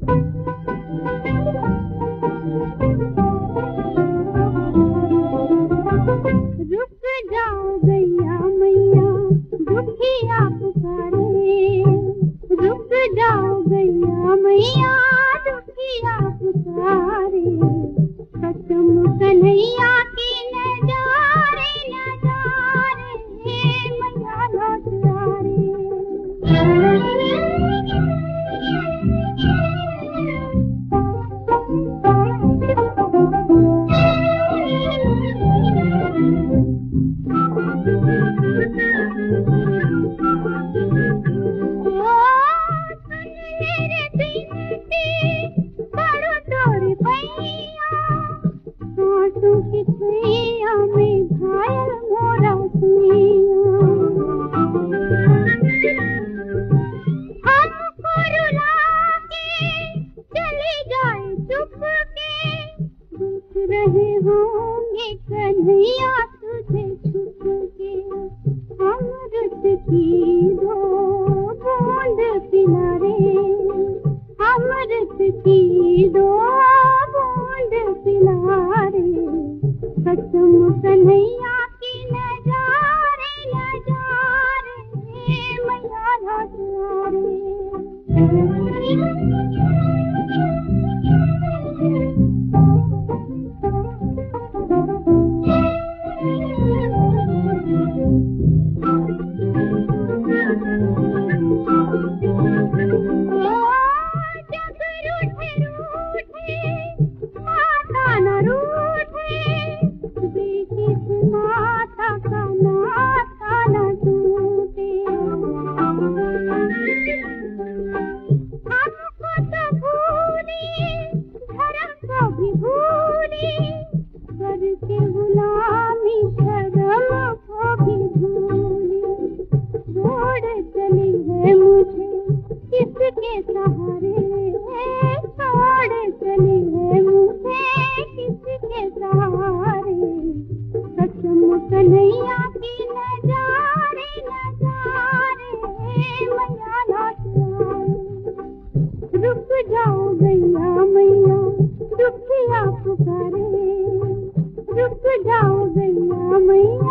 रुक जाओ गैया मैया दुखिया पुकारे, रुक जाओ गैया मैया दुखिया पुकारे, कसम कन्हैया की नजारे नजारे मैया लौट आ में घायल मोरा हमको रुला के चले जाए चुप के, देख रहे होंगे कन्हैया तुझे छुप के, अमृत की दो बूंद पिला रे, अमृत की दो बूंद पिला रे, कसम कन्हैया की नजारे नजारे मैया लौट आ माता न रूठे, माता का नाता न टूटे, हमको तो भूली धर्म को भी भूली, करके गुलामी धर्म को भी भूली, छोड़ चली है मुझे किसके सहारे, छोड़ चली है मुझे किसके सहारे, कसम कन्हैया की नजारे नजारे मैया लौट आए, रुक जाओ गैया मैया दुखिया पुकारे, रुक जाओ गैया मैया